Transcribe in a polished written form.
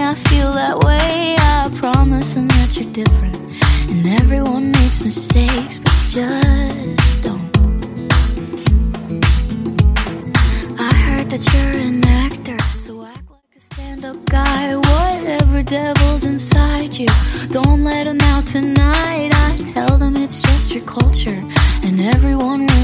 I feel that way. I promise them that you're different, and everyone makes mistakes, but just don't. I heard that you're an actor, so act like a stand-up guy. Whatever devil's inside you, don't let him out tonight. I tell them it's just your culture, and everyone